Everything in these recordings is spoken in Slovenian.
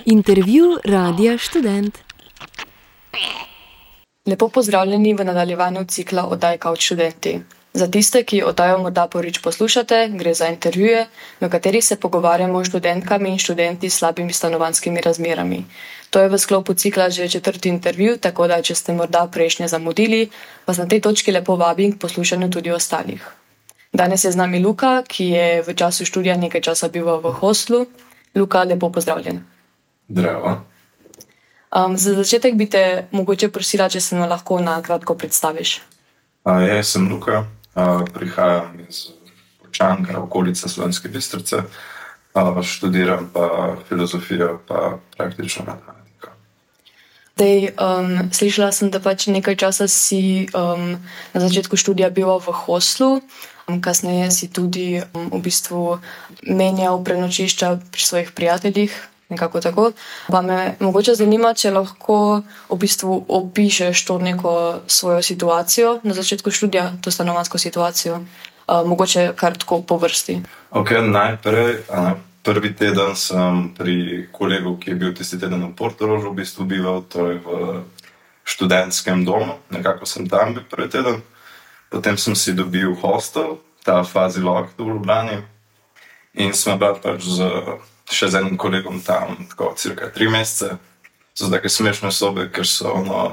Intervju Radia Študent. Lepo pozdravljeni v nadaljevanju cikla oddaj Couch študenti. Za tiste, ki oddajo morda prvič poslušate, gre za intervjuje, v katerih se pogovarjamo s študentkami in študenti s slabimi stanovanjskimi razmerami. To je v sklopu cikla že 4. intervju, tako da če ste morda prejšnje zamudili, vas na tej točki lepo vabim k poslušanju tudi ostalih. Danes je z nami Luka, ki je v času študija nekaj časa bival v hostlu. Luka, lepo pozdravljen. Zdravo. Za začetek bi te mogoče prosila, če se nam lahko na kratko predstaviš. Jaz sem Luka, prihajam iz Počanka, okolice Slovenske Bistrice, študiram pa filozofijo pa praktično matematiko. Slišala sem, da pač nekaj časa si na začetku študija bival v hostlu, kasneje si tudi v bistvu menjal prenočišča pri svojih prijateljih. Nekako tako. Pa me mogoče zanima, če lahko v bistvu opišeš to neko svojo situacijo na začetku študija, to stanovanjsko situacijo. Mogoče kar tako po vrsti. Najprej, prvi teden sem pri kolegu, ki je bil tisti teden v Portorožu, v bistvu bival, torej v študentskem domu. Nekako sem tam bil prvi teden. Potem sem si dobil hostel, ta Fazilog v Ljubljani. In smo bila pač še z enim kolegom tam tako cirka 3 mesece. So take smešne sobe, ker so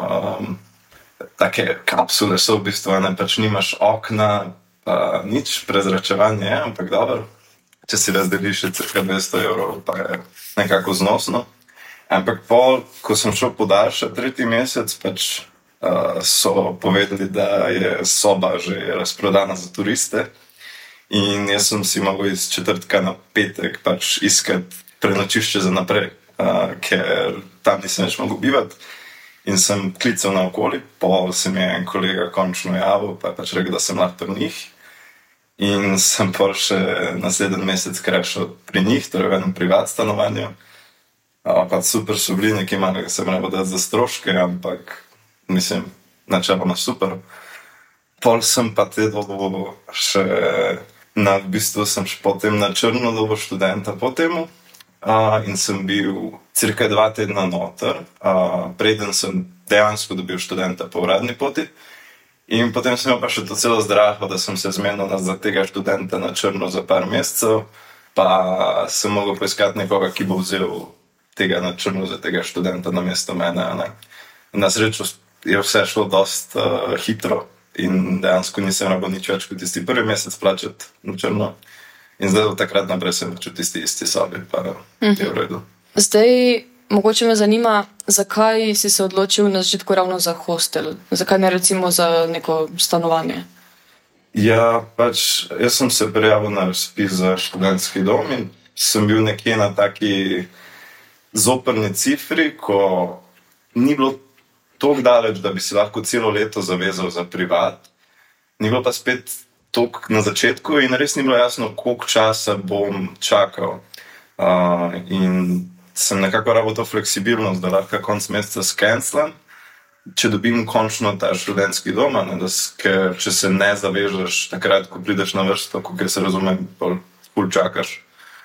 take kapsule so v bistvu, pač nimaš okna, nič, prezračevanje je, ampak dobro. Če si razdeliš še cirka 200 evrov, pa je nekako znosno. Ampak pol, ko sem šel podaljšati 3. mesec, pač so povedali, da je soba že razprodana za turiste. In jaz sem si mogel iz četrtka na petek pač iskati prenočišče za naprej, ker tam nisem več mogel bivati. In sem klical naokoli, pol se mi je en kolega končno javil, pa je pač rekel, da sem lahko pri njih. In sem pol še naslednji mesec crashal pri njih, torej v enem privat stanovanju. Pa super so bili, nekaj malega sem moral dati za stroške, ampak mislim, načeloma super. Pol sem pa te dobo še v bistvu sem še potem na črno dobo študenta po temu in sem bil cirka 2 tedna noter, preden sem dejansko dobil študenta po uradni poti. In potem sem imel pa še to celo zdraho, da sem se zmenil za tega študenta na črno za par mesecev, pa sem mogel poiskati nekoga, ki bo vzel tega na črno za tega študenta namesto mene. Na srečo je vse šlo dosti hitro. In dejansko nisem rabo nič več kot tisti prvi mesec plačati na črno. In zdaj od takrat naprej sem pač v tisti isti sobi, pa je v redu. Zdaj, mogoče me zanima, zakaj si se odločil na začetku ravno za hostel? Zakaj ne recimo za neko stanovanje? Ja, pač jaz sem se prijavil na razpis za študentski dom in sem bil nekje na taki zoprni cifri, ko ni bilo toliko daleč, da bi si lahko celo leto zavezal za privat. Ni bilo pa spet toliko na začetku in res ni bilo jasno, koliko časa bom čakal. In sem nekako rabil to fleksibilnost, da lahko konec meseca skencelam, če dobim končno ta študentski dom, ker če se ne zavežeš takrat, ko prideš na vrsto, kot se razumem, ful čakaš.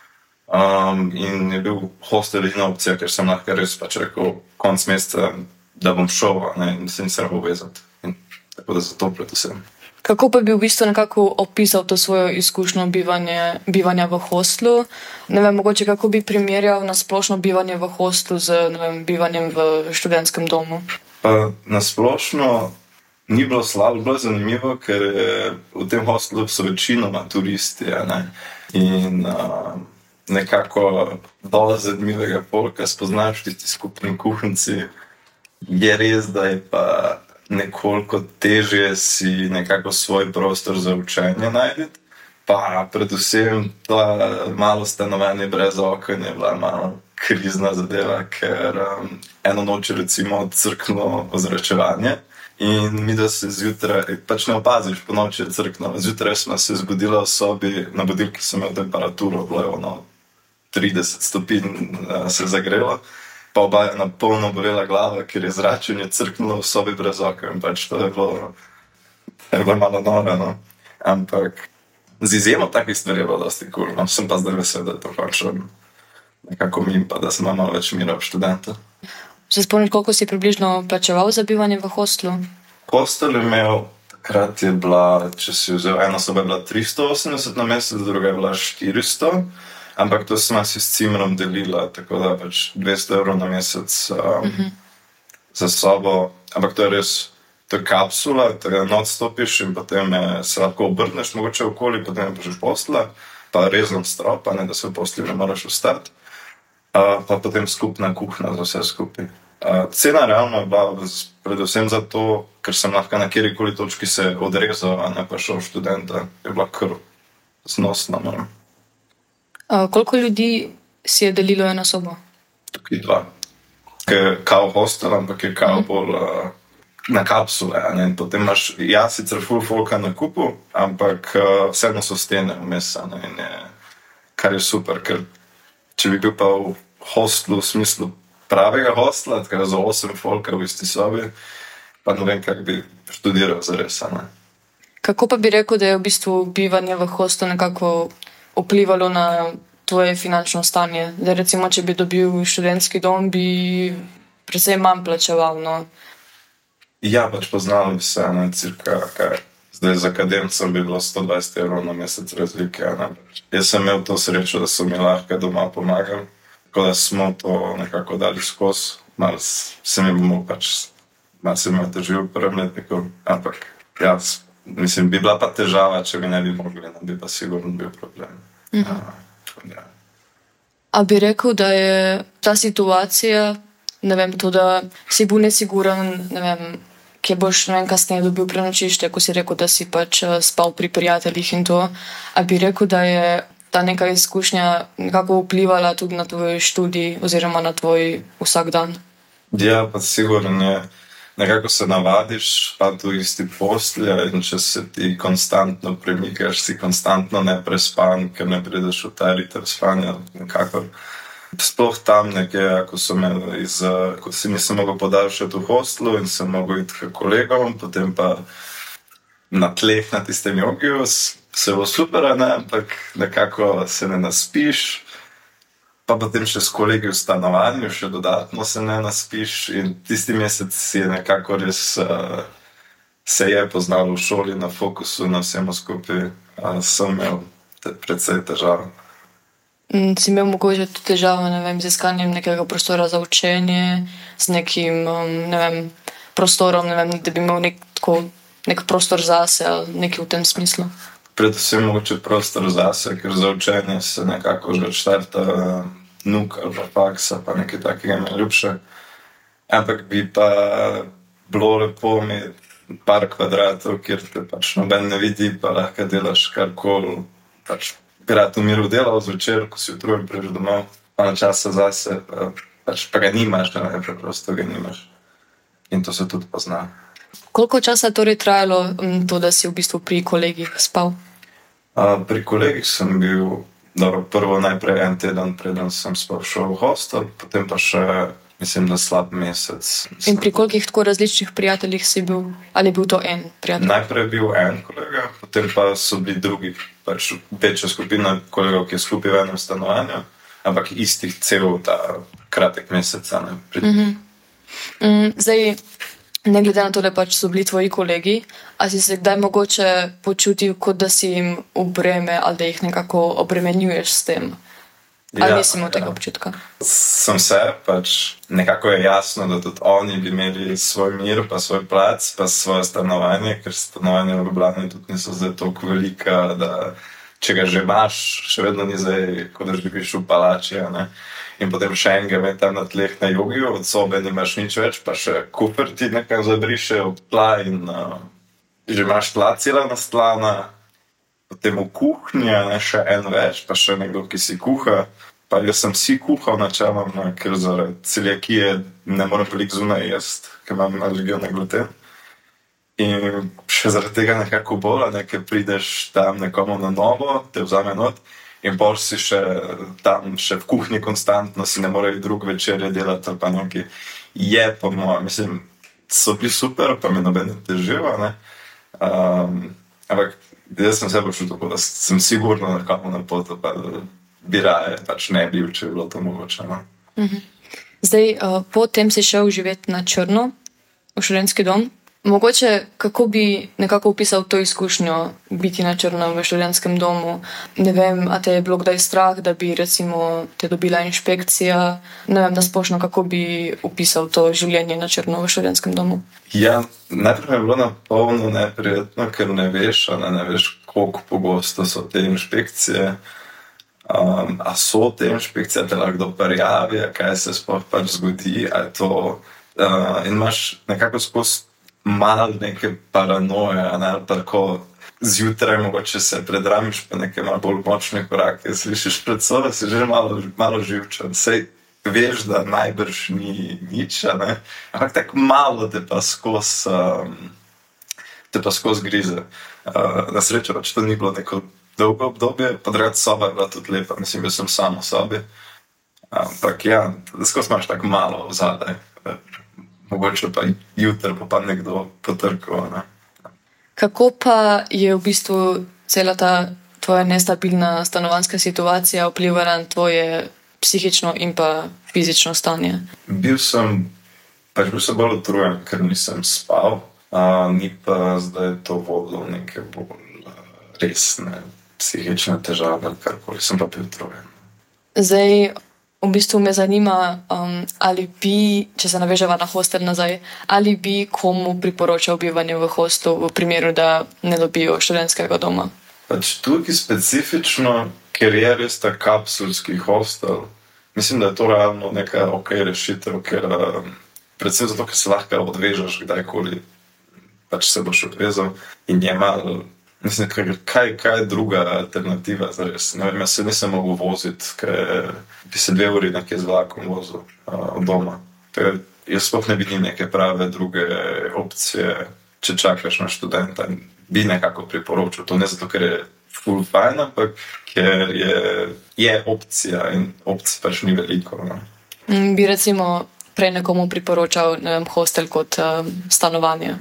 In je bil hostel edina opcija, ker sem lahko res pač rekel konec meseca, da bom šel, in se nisem rabo vezati. Tako da zato predvsem. Kako pa bi v bistvu nekako opisal to svojo izkušnjo bivanja v hostlu? Ne vem, mogoče kako bi primerjal na splošno bivanje v hostlu z, ne vem, bivanjem v študentskem domu? Pa na splošno ni bilo slabo, bilo zanimivo, ker v tem hostlu so večinoma turisti, in nekako dosti zanimivega polka spoznaš v tisti skupni kuhinci. Je res, da je pa nekoliko težje si nekako svoj prostor za učenje najti. Pa predvsem to malo stanovanje brez oken je bila malo krizna zadeva, ker eno noč recimo crkno ozračevanje in mi da se zjutraj, pač ne opaziš, po noči je crkno. Zjutraj smo se zbudila v sobi, na budilki sem imel temperaturo, bilo je 30 stopinj se zagrelo. Pa oba je napolno bolela glava, ker je zračenje crknulo v sobi brez oken. Pač to je bilo malo noro, Ampak z izjemo takih stvari je bilo dosti cool. Sem pa zdaj vesel, da je to končno nekako mi pa, da sem imel malo več mira ob študenta. Se spomniš, koliko si približno plačeval za bivanje v hostlu? Hostel je imel, takrat je bila, če si vzel, ena soba je bila 380 na mesec, druga je bila 400, ampak to sem si s cimrom delila, tako da pač 200 evrov na mesec za sobo, ampak to je res, to je kapsula, tega noč stopiš in potem se lahko obrneš mogoče okoli, potem je pa že posla, pa rezno strop, pa ne, da se v posli ne moraš ostati, pa potem skupna kuhna za vse skupaj. Cena realno je bila predvsem zato, ker sem lahko na kjerikoli točki se odrezal, a ne pa šel študenta, je bila kar znosna. Koliko ljudi si je delilo eno sobo? Tukaj 2. Ker je kao hostel, ampak je kao bolj na kapsule, a ne, in potem imaš, sicer full folka na kupu, ampak vseeno so stene vmes, a ne, in kar je super, ker če bi bil pa v hostlu v smislu pravega hostla, tako za 8 folka v isti sobi, pa ne vem, kak bi študiral zares, a ne. Kako pa bi rekel, da je v bistvu bivanje v hostlu nekako vplivalo na tvoje finančno stanje? Da recimo, če bi dobil študentski dom, bi precej manj plačeval, no? Ja, pač poznali bi se, ne, cirka, kaj, zdaj z akademcem bi bilo 120 evrov na mesec razlike, ne. Jaz sem imel to srečo, da so mi lahko doma pomagali, tako da smo to nekako dali skozi, malo se mi bomo pač, malo se mi otežil v prvem letniku, ampak mislim, bi bila pa težava, če bi ne bi mogli, ne bi pa sigurno bil problem. A bi rekel, da je ta situacija, ne vem, to, da si bil nesiguren, ne vem, kje boš, ne vem, kasneje dobil prenočišče, ko si rekel, da si pač spal pri prijateljih in to, a bi rekel, da je ta neka izkušnja nekako vplivala tudi na tvoj študij oziroma na tvoj vsak dan? Ja, pa sigurno je. Nekako se navadiš, pa tu isti postelja, in če se ti konstantno premikaš, si konstantno neprespan, ker ne prideš v ta ritem spanja, nekako. Sploh tam nekje, ko si nisem mogel podaljšati v hostlu in sem mogel iti k kolegom, potem pa na tleh na tistem jogiju, se bo super, ne, ampak nekako se ne naspiš, pa potem še s kolegi v stanovanju, še dodatno se ne naspiš in tisti mesec si je nekako res se je poznal v šoli, na fokusu, na vsemu skupaj, sem imel precej težav. Si imel mogoče tudi težavo, ne vem, z iskanjem nekega prostora za učenje, z nekim, ne vem, prostorom, ne vem, da bi imel nek prostor zase ali nekaj v tem smislu? Predvsem mogoče prostor zase, ker za učenje se nekako že štarta NUK ali pa faksa, pa nekaj takega mi je ljubše. Ampak bi pa bilo lepo imeti par kvadratov, kjer te pač noben ne vidi, pa lahko delaš karkoli, pač bi rad v miru delal zvečer, ko si utrujen, prideš domov, pa na časa zase, pa ga nimaš, ne, preprosto ga nimaš. In to se tudi pozna. Koliko časa torej trajalo to, da si v bistvu pri kolegih spal? Pri kolegih sem bil, prvo najprej en teden, preden sem spal šel v hostel, potem pa še, mislim, da slab mesec. In pri kolikih tako različnih prijateljih si bil? Ali je bil to en prijatelj? Najprej je bil en kolega, potem pa so bili drugi, pač večja skupina kolegov, ki je skupaj v enem stanovanju, ampak istih cel ta kratek mesec, ne. Zdaj, ne glede na to, da pač so bili tvoji kolegi, a si se kdaj mogoče počutil, kot da si jim v breme ali da jih nekako obremenjuješ s tem? Ali nisi imel tega občutka? Sem se, pač nekako je jasno, da tudi oni bi imeli svoj mir, pa svoj plac, pa svoje stanovanje, ker stanovanje v Ljubljani tudi niso zdaj toliko velika, da če ga že imaš, še vedno ni zdaj, kot da živiš v palači, ne. In potem še enega med tam na tleh na jogiju, od sobe nimaš nič več, pa še kufer ti nekaj zabriše ob tla in že imaš tla cela nastlana, potem v kuhnji, ne, še en več, pa še nekdo, ki si kuha. Pa jaz sem si kuhal načeloma, ker zaradi celiakije ne morem veliko zunaj jesti, ker imam alergijo na gluten. In še zaradi tega nekako bolj, ker prideš tam nekomu na novo, te vzame not, in pol si še tam, še v kuhinji konstantno, si ne morejo drug večerje delati ali pa nekaj. Je pa mislim, so bili super, pa mi noben ne težijo, ne. Ampak jaz sem se počutil, da sem sigurno nekako na potu, pa bi raje pač ne bil, če je bilo to mogoče. No? Zdaj, potem si šel živeti na črno v študentski dom. Mogoče, kako bi nekako opisal to izkušnjo biti na črno v študentskem domu? Ne vem, a te je bilo kdaj strah, da bi recimo te dobila inšpekcija? Ne vem, nasplošno, kako bi opisal to življenje na črno v študentskem domu? Ja, najprej je bilo na polno neprijetno, ker ne veš, ne veš, koliko pogosto so te inšpekcije. A so te inšpekcije, te lahko prijavi, kaj se sploh pač zgodi, a je to... In imaš nekako skozi malo neke paranoje, ali pa tako zjutraj mogoče se predramiš pa neke malo bolj močne korake, slišiš pred sobo, si že malo živčen. Sej veš, da najbrž ni nič, ne? Ampak tako malo te pa skozi grize. Na srečo, pač to ni bilo neko dolgo obdobje, pa drugače soba je bila tudi lepa, mislim, da sem sam v sobi. Ampak ja, skozi imaš tako malo vzadaj. Mogoče pa jutri pa nekdo potrkal. Ne? Kako pa je v bistvu cela ta tvoja nestabilna stanovanjska situacija vplivala na tvoje psihično in pa fizično stanje? Bil sem bolj utrujen, ker nisem spal, ni pa zdaj to vodilo neke bolj resne psihične težave, karkoli, sem pa bil utrujen. Zdaj, v bistvu me zanima, ali bi, če se naveževa na hostel nazaj, ali bi komu priporočal bivanje v hostlu v primeru, da ne dobijo študentskega doma? Pač tukaj specifično, ker je res ta kapsulski hostel, mislim, da je to realno neka rešitev, ker predvsem zato, ker se lahko odvežeš kdajkoli, pač se boš odvezal in je malo. Mislim, kaj je druga alternativa zares? Ne vem, jaz se nisem mogel voziti, ker bi se 2 uri nekje z vlakom vozil od doma. Jaz sploh ne vidim neke prave druge opcije, če čakaš na študenta. Bi nekako priporočil. To ne zato, ker je ful fajn, ampak ker je opcija in opcij pač ni veliko. No? Bi recimo prej nekomu priporočal, ne vem, hostel kot stanovanje?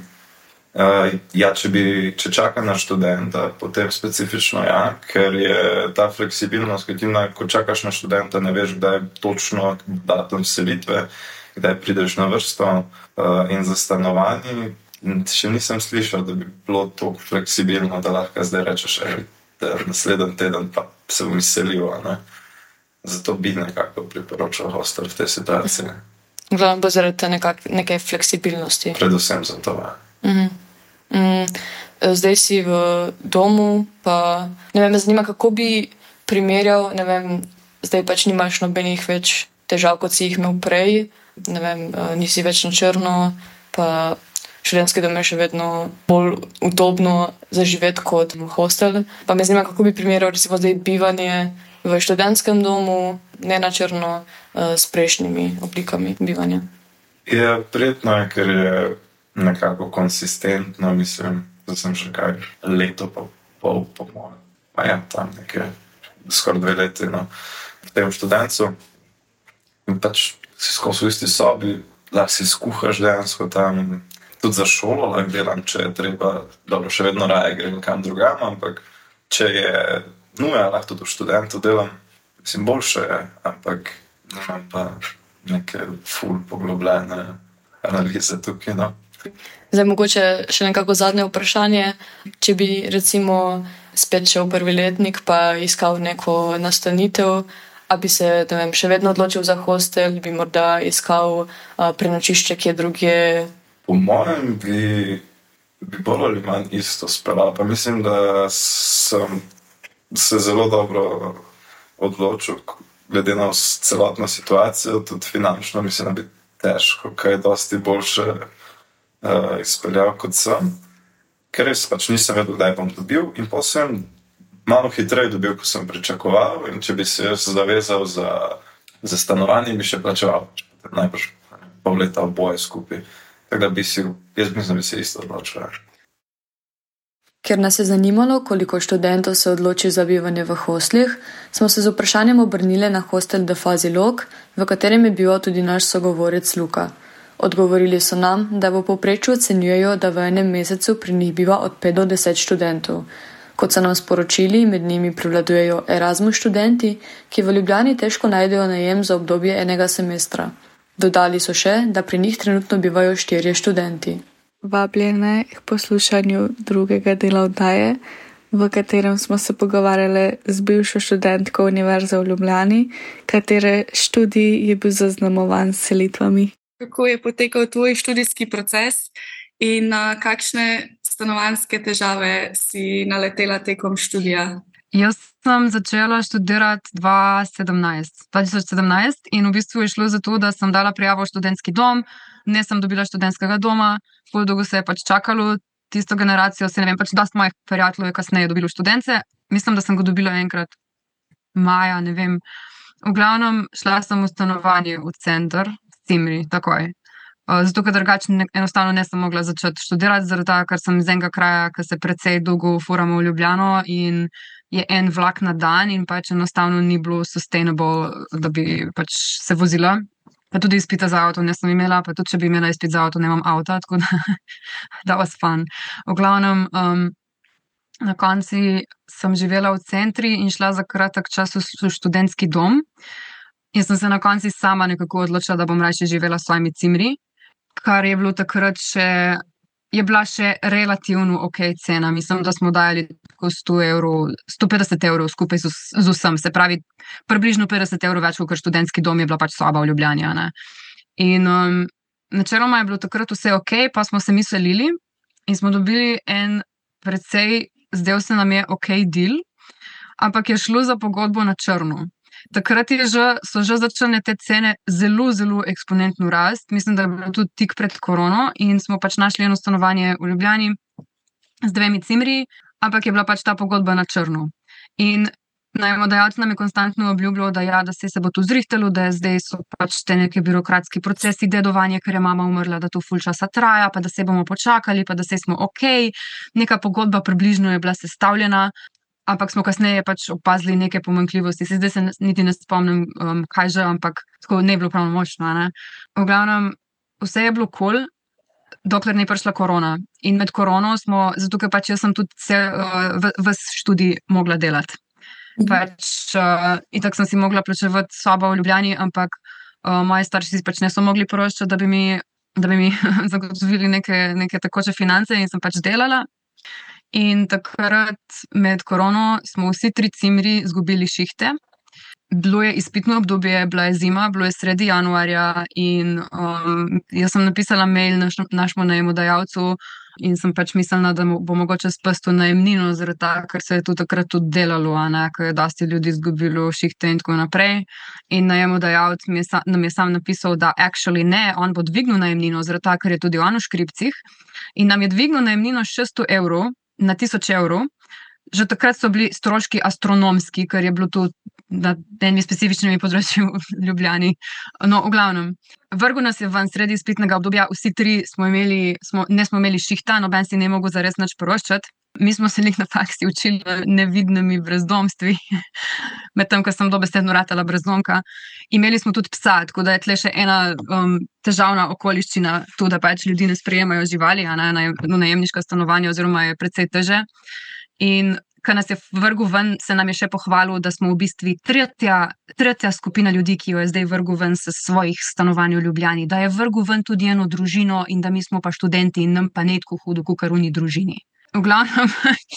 Ja, če čaka na študenta, potem specifično ja, ker je ta fleksibilnost, ko čakaš na študenta, ne veš, kdaj je točno datum selitve, kdaj prideš na vrsto in za stanovanje. Še nisem slišal, da bi bilo toliko fleksibilno, da lahko zdaj rečeš, da naslednji teden pa se bom izselil. Zato bi nekako priporočal hostel v tej situaciji. Glavno bo zaradi neke fleksibilnosti. Predvsem zato, ja. Zdaj si v domu, pa ne vem, me zanima, kako bi primerjal, ne vem, zdaj pač nimaš nobenih več težav, kot si jih imel prej, ne vem, nisi več na črno, pa študentski dom je še vedno bolj udobno za živeti kot hostel. Pa me zanima, kako bi primerjal recimo zdaj bivanje v študentskem domu, ne na črno, s prejšnjimi oblikami bivanja. Ja, prijetno je, ker je nekako konsistentno, mislim, da sem že kaj leto pa pol po mojem. Pa ja, tam nekaj, skoraj 2 leti, no, v tem študentcu. In pač si skozi v isti sobi, lahko si skuhaš dejansko tam, tudi za šolo lahko delam, če je treba, dobro, še vedno raje grem kam drugam, ampak če je nuja, lahko tudi v študentu delam, mislim, boljše je, ampak imam pa neke ful poglobljene analize tukaj, no. Zdaj mogoče še nekako zadnje vprašanje, če bi recimo spet šel v 1. letnik pa iskal neko nastanitev, a bi se, ne vem, še vedno odločil za hostel, bi morda iskal prenočišče kje drugje? Po mojem bi bolj ali manj isto speljal, pa mislim, da sem se zelo dobro odločil, glede na celotno situacijo, tudi finančno, mislim, da bi težko kaj dosti boljše izpeljal kot sem, ker res pač nisem vedel, kdaj bom dobil in pa sem malo hitreje dobil, ko sem pričakoval, in če bi se jaz zavezal za stanovanje, bi še plačeval najbrž pol leta oboje skupaj. Tako da jaz mislim, da bi se isto odločil. Ker nas je zanimalo, koliko študentov se odloči za bivanje v hostlih, smo se z vprašanjem obrnili na hostel The Fuzzy Log, v katerem je bil tudi naš sogovorec Luka. Odgovorili so nam, da v povprečju ocenjujejo, da v enem mesecu pri njih biva od 5 do 10 študentov. Kot so nam sporočili, med njimi prevladujejo Erasmus študenti, ki v Ljubljani težko najdejo najem za obdobje enega semestra. Dodali so še, da pri njih trenutno bivajo 4 študenti. Vabljene k poslušanju drugega dela oddaje, v katerem smo se pogovarjali z bivšo študentko Univerze v Ljubljani, katere študij je bil zaznamovan s selitvami. Kako je potekal tvoj študijski proces in na kakšne stanovanjske težave si naletela tekom študija? Jaz sem začela študirati 2017 in v bistvu je šlo za to, da sem dala prijavo v študentski dom, ne sem dobila študentskega doma, ful dolgo se je pač čakalo tisto generacijo, se ne vem, pač dost mojih prijateljev je kasneje dobilo študence, mislim, da sem ga dobila enkrat maja, ne vem. V glavnem šla sem v stanovanje v center, v Cimri, takoj. Zato, ker drugače enostavno ne sem mogla začeti študirati, zaradi tega, ker sem iz enega kraja, ki se precej dolgo furamo v Ljubljano in je en vlak na dan in pač enostavno ni bilo sustainable, da bi pač se vozila. Pa tudi izpita za avto nisem imela, pa tudi če bi imela izpit za avto, nemam avta, tako da that was fun. V glavnem, na konci sem živela v centri in šla za kratek čas v študentski dom in sem se na konci sama nekako odločila, da bom raje živela s svojimi cimri, kar je bilo takrat še, je bila še relativno ok cena. Mislim, da smo dajali tako 150 evrov skupaj z vsem, se pravi, približno 50 evrov več, kot študentski dom je bila pač soba v Ljubljani. Ne? In načeloma je bilo takrat vse ok, pa smo se mi selili in smo dobili en precej, zdel se nam je ok deal, ampak je šlo za pogodbo na črno. Takrat so že začele te cene zelo, zelo eksponentno rast. Mislim, da je bilo tudi tik pred korono in smo pač našli eno stanovanje v Ljubljani z 2 cimri, ampak je bila pač ta pogodba na črno. In najemodajalec nam je konstantno obljubljal, da se bo to zrihtalo, da zdaj so pač te neke birokratski procesi, dedovanje, ker je mama umrla, da to ful časa traja, pa da se bomo počakali, pa da se smo ok. Neka pogodba približno je bila sestavljena, ampak smo kasneje pač opazili neke pomanjkljivosti. Zdaj se niti ne spomnim, kaj že, ampak tako ne je bilo pravno močno. Ne? V glavnem, vse je bilo cool, dokler ni prišla korona. In med korono smo, zato ker pač jaz sem tudi ves študij mogla delati. Pač, itak sem si mogla plačevati sobo v Ljubljani, ampak moji starši si pač niso mogli privoščiti, da bi mi zagotovili neke tekoče finance in sem pač delala. In takrat med korono smo vsi 3 cimri izgubili šihte. Bilo je izpitno obdobje, bila je zima, bilo je sredi januarja in jaz sem napisala mail našemu najemodajalcu in sem pač mislila, da bo mogoče spustil najemnino, zaradi tega, ker se je to takrat tudi delalo, ker je dosti ljudi izgubilo šihte in tako naprej. In najemodajalec nam je sam napisal, da actually ne, on bo dvignil najemnino, zaradi tega, ker je tudi on v škripcih. In nam je dvignil najemnino 600 evrov na 1000 evrov. Že takrat so bili stroški astronomski, ker je bilo to na enimi specifičnimi področji v Ljubljani. No, v glavnem, vrgel nas je ven sredi izpitnega obdobja, vsi 3 ne smo imeli šihta, noben si ne mogel zares nič privoščiti. Mi smo se na faksi učili nevidnimi brezdomstvi, medtem ko sem dobesedno ratala brezdomka. Imeli smo tudi psa, tako da je tle še ena težavna okoliščina, to, da pač ljudi ne sprejemajo živali, najemniška stanovanja, oziroma je precej teže. In ko nas je vrgel ven, se nam je še pohvalil, da smo v bistvu tretja skupina ljudi, ki jo je zdaj vrgel ven s svojih stanovanj v Ljubljani, da je vrgel ven tudi eno družino in da mi smo pa študenti in nam pa ne tako hudo, kakor oni družini. V glavnem,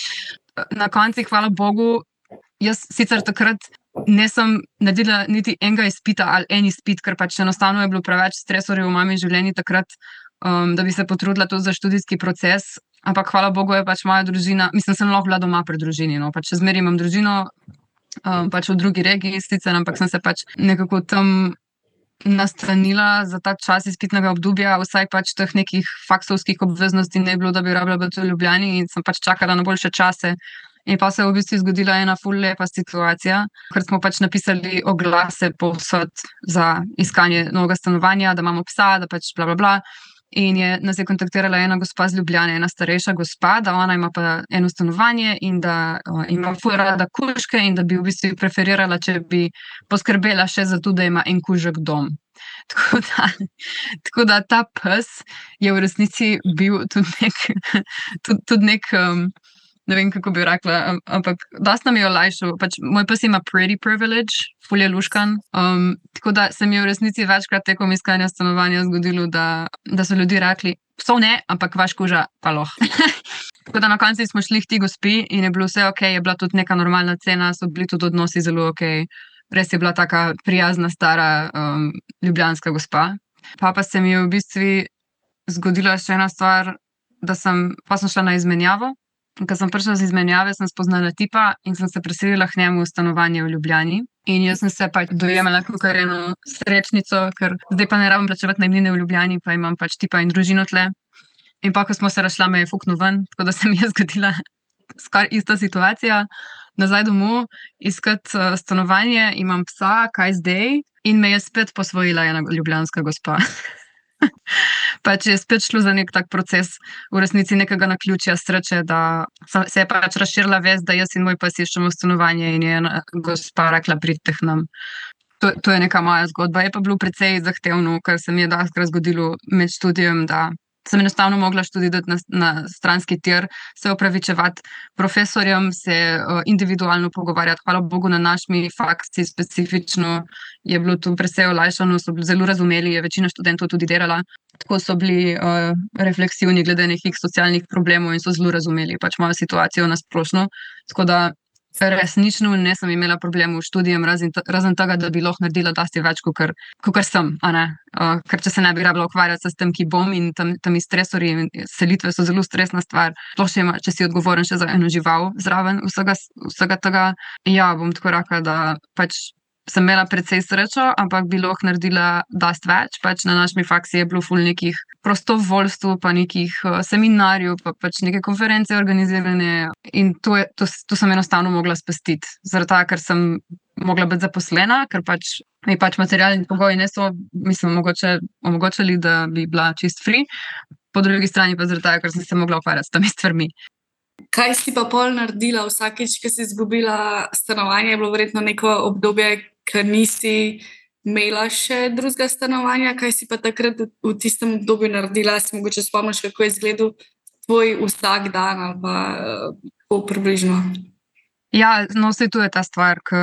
na konci, hvala Bogu, jaz sicer takrat nisem naredila niti enega izpita ali en izpit, ker pač enostavno je bilo preveč stresorjev v mami življenji takrat, da bi se potrudila tudi za študijski proces, ampak hvala Bogu je pač moja družina, mislim, sem lahko bila doma pri družini, no, pač zmeraj imam družino, pač v drugi regiji sicer, ampak sem se pač nekako tam nastanila za ta čas izpitnega obdobja, vsaj pač teh nekih faksovskih obveznosti ne bilo, da bi rabila biti v Ljubljani in sem pač čakala na boljše čase. In pa se je v bistvu zgodila ena ful lepa situacija, ker smo pač napisali oglase povsod za iskanje novega stanovanja, da imamo psa, da pač bla bla bla. In nas je kontaktirala ena gospa z Ljubljane, ena starejša gospa, da ona ima pa eno stanovanje in da ima ful rada kužke in da bi v bistvu preferirala, če bi poskrbela še za to, da ima en kužek dom. Tako da ta pes je v resnici bil tudi nek ne vem, kako bi rekla, ampak dosti nam je olajšal. Pač moj pes ima pretty privilege, ful je luškan. Tako da se mi je v resnici večkrat tekom iskanja stanovanja zgodilo, da so ljudje rekli, psov ne, ampak vaš kuža pa lahko. Tako da na koncu smo šli k ti gospi in je bilo vse ok, je bila tudi neka normalna cena, so bili tudi odnosi zelo ok. Res je bila taka prijazna, stara ljubljanska gospa. Pa se mi je v bistvu zgodila še ena stvar, pa sem šla na izmenjavo. Ko sem prišla z izmenjave, sem spoznala tipa in sem se preselila k njemu v stanovanje v Ljubljani. In jaz sem se pač dojemala kot eno srečnico, ker zdaj pa ne rabim plačevati najemnine v Ljubljani, pa imam pač tipa in družino tle. In pa, ko smo se razšla, me je fuknil ven, tako da se mi je zgodila skoraj ista situacija. Nazaj domov, iskati stanovanje, imam psa, kaj zdaj? In me je spet posvojila ena ljubljanska gospa. Pač je spet šlo za nek tak proces, v resnici nekega naključja sreče, da se je pač razširila vest, da jaz in moj pes iščemo stanovanje in je ena gospa rekla, pridite k nam. To je neka moja zgodba. Je pa bilo precej zahtevno, ker se mi je dostikrat zgodilo med študijem, da sem enostavno mogla študirati na stranski tir, se opravičevati profesorjem, se individualno pogovarjati. Hvala Bogu, na našmi fakciji specifično je bilo to precej olajšano, so bili zelo razumeli, je večina študentov tudi delala. Tako so bili refleksivni glede nekih socialnih problemov in so zelo razumeli pač mojo situacijo na splošno. Tako da resnično nisem imela problemov s študijem, razen tega, da bi lahko naredila dosti več, kakor sem. Ker če se ne bi rabila ukvarjati s tem, ki bom in temi stresorji in selitve so zelo stresna stvar. Sploh če si odgovoren še za eno žival zraven vsega tega. Ja, bom tako rekla, da pač sem imela precej srečo, ampak bi lahko naredila dosti več. Pač na naši faksi je bilo ful nekih prostovoljstv, pa nekih seminarjev, pa pač neke konference organizirane in to sem enostavno mogla spustiti. Zaradi tega, ker sem mogla biti zaposlena, ker pač mi pač materialni pogoji niso, omogočali, da bi bila čist free. Po drugi strani pa zaradi tega, ker sem se mogla ukvarjati s temi stvarmi. Kaj si pa pol naredila vsakič, ko si izgubila stanovanje? Je bilo verjetno neko obdobje, ker nisi imela še drugega stanovanja. Kaj si pa takrat v tistem obdobju naredila? Si mogoče spomniš, kako je izgledal tvoj vsak dan ali pa približno? Ja, no, vse tu je ta stvar, ki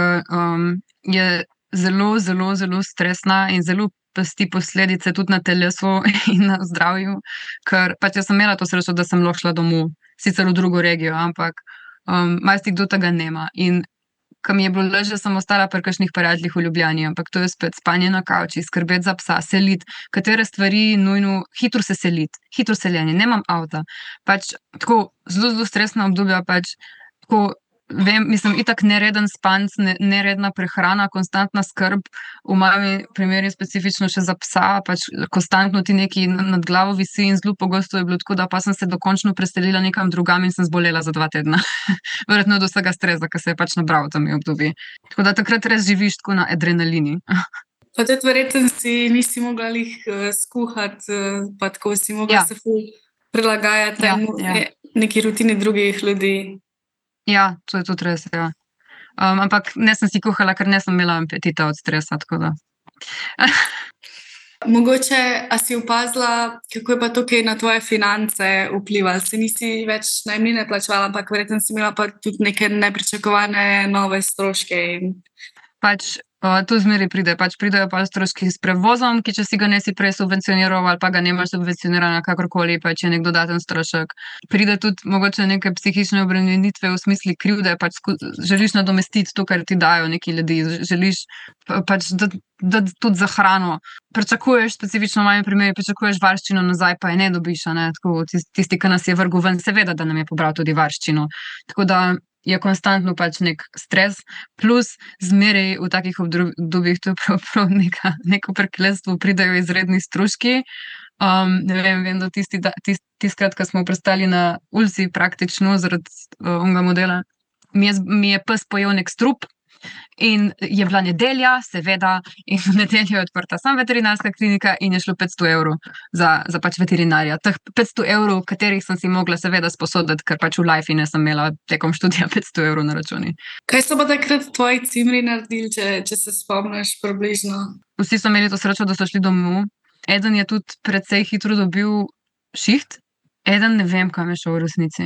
je zelo, zelo, zelo stresna in zelo pesti posledice tudi na telesu in na zdravju. Ker pač jaz sem imela to srečo, da sem lahko šla domov, sicer v drugo regijo, ampak marsikdo tega nema. In ko mi je bilo lažje, sem ostala pri kakšnih prijateljih v Ljubljani, ampak to je spet spanje na kavči, skrbeti za psa, seliti, katere stvari nujno, hitro se seliti, hitro seljenje, nemam avta. Pač tako zelo, zelo stresna obdobja, pač tako vem, mislim, itak nereden spanc, neredna prehrana, konstantna skrb, v mojem primeru specifično še za psa, pač konstantno ti neki nad glavo visi in zelo pogosto je bilo tako, da pa sem se dokončno preselila nekam drugam in sem zbolela za 2 tedna. Verjetno od vsega stresa, ki se je pač nabral v tem obdobju. Tako da takrat res živiš tako na adrenalini. Pa tudi verjetno nisi mogla jih skuhati, pa tako si mogla se ful prilagajati neki rutini drugih ljudi. Ja, to je tudi res, ja. Ampak ne sem si kuhala, ker nisem imela apetita od stresa, tako da. Mogoče, a si opazila, kako je pa to kaj na tvoje finance vplivalo? Se nisi več najemnine plačevala, ampak verjetno si imela pa tudi neke nepričakovane nove stroške. Pač to zmeraj pridejo pa stroški s prevozom, ki če si ga nisi prej subvencioniral ali pa ga nemaš subvencionirana kakorkoli, pač je nek dodaten strošek. Pride tudi mogoče neke psihične obremenitve v smislu krivde, pač želiš nadomestiti to, kar ti dajo neki ljudi, želiš pač dati tudi za hrano. Pričakuješ, specifično v mojem primeru, pričakuješ varščino nazaj, pa je ne dobiš, tako tisti, ki nas je vrgel ven, seveda, da nam je pobral tudi varščino. Tako da je konstantno pač nek stres, plus zmeraj v takih obdobjih, to je prav neko prekletstvo, pridejo izredni stroški. Vem, da tiskrat, ko smo prestali na ulici praktično zaradi onega modela, mi je pes pojel nek strup in je bila nedelja, seveda, in v nedeljo je odprta samo veterinarska klinika in je šlo 500 evrov za pač veterinarja. Teh 500 evrov, katerih sem si mogla seveda sposoditi, ker pač v life nisem imela tekom študija 500 evrov na računi. Kaj so pa takrat tvoji cimri naredili, če se spomniš približno? Vsi so imeli to srečo, da so šli domov. Eden je tudi precej hitro dobil šiht, eden ne vem, kam je šel v resnici.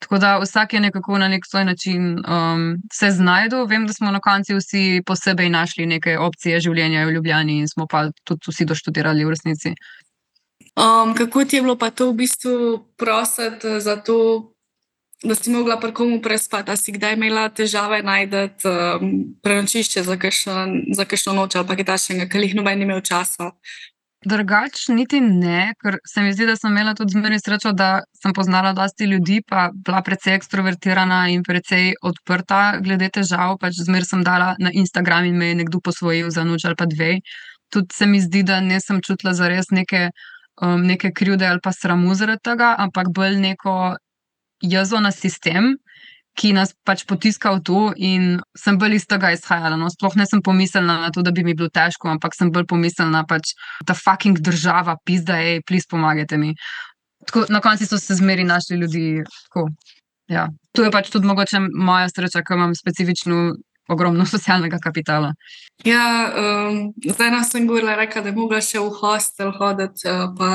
Tako da vsak je nekako na nek svoj način se znajdel. Vem, da smo na koncu vsi posebej našli neke opcije življenja v Ljubljani in smo pa tudi vsi doštudirali v resnici. Kako ti je bilo pa to v bistvu prositi za to, da si mogla pri komu prespati? A si kdaj imela težave najti prenočišče za kakšno noč ali pa kaj takšnega, ker jih noben ni imel časa? Drugač niti ne, ker se mi zdi, da sem imela tudi zmeraj srečo, da sem poznala dosti ljudi, pa bila precej ekstrovertirana in precej odprta glede težav. Pač zmeraj sem dala na Instagram in me je nekdo posvojil za noč ali pa dve. Tudi se mi zdi, da nisem čutila zares neke krivde ali pa sramu zaradi tega, ampak bolj neko jezo na sistem, ki nas pač potiska v to, in sem bolj iz tega izhajala. No, sploh ne sem pomislila na to, da bi mi bilo težko, ampak sem bolj pomislila pač, ta fucking država, pizda, please pomagajte mi. Tako, na koncu so se zmeri našli ljudi. Tako, ja. To je pač tudi mogoče moja sreča, ker imam specifično ogromno socialnega kapitala. Ja, zdaj nas sem govorila, rekla, da je mogla še v hostel hoditi,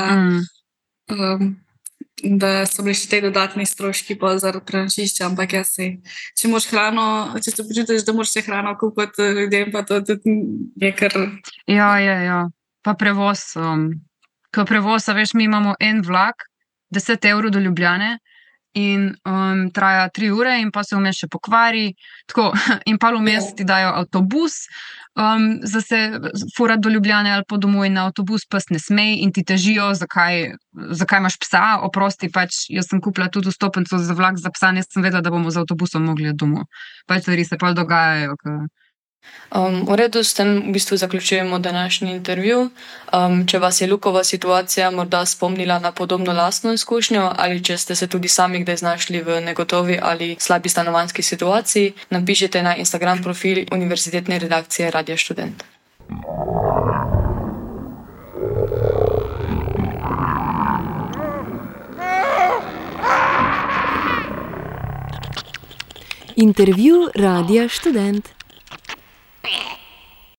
da so bili še te dodatni stroški zaradi prenočišča, ampak jaz si, če se počutiš, da moraš še hrano kupiti ljudem, pa to tudi je kar... Ja. Pa prevoz. Ko prevoz, veš, mi imamo en vlak, 10 € do Ljubljane in traja 3 ure in pa se vmes še pokvari. Tako, in pa vmes ti dajo avtobus, za se furati do Ljubljane ali pa domov, in na avtobus pes ne smej in ti težijo, zakaj imaš psa, oprosti, pač jaz sem kupila tudi vstopnico za vlak za psa, ne sem vedela, da bomo z avtobusom mogli domov. Pač stvari se pa dogajajo. V redu, s tem v bistvu zaključujemo današnji intervju. Če vas je Lukova situacija morda spomnila na podobno lastno izkušnjo, ali če ste se tudi sami kdaj znašli v negotovi ali slabi stanovanjski situaciji, napišite na Instagram profil Univerzitetne redakcije Radia Študent. Intervju Radia Študent.